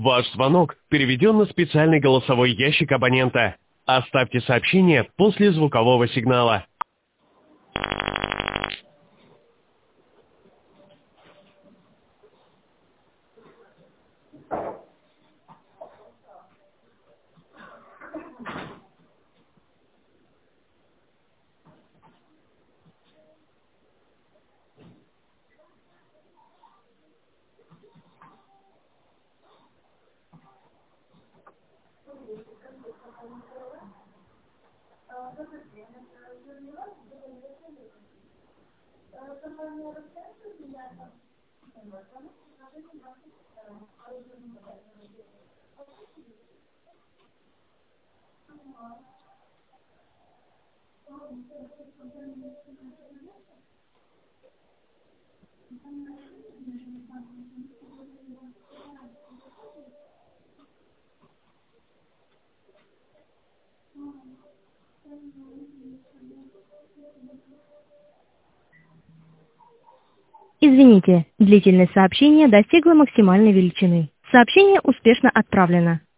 Ваш звонок переведен на специальный голосовой ящик абонента. Оставьте сообщение после звукового сигнала. Извините, длительность сообщения достигла максимальной величины. Сообщение успешно отправлено.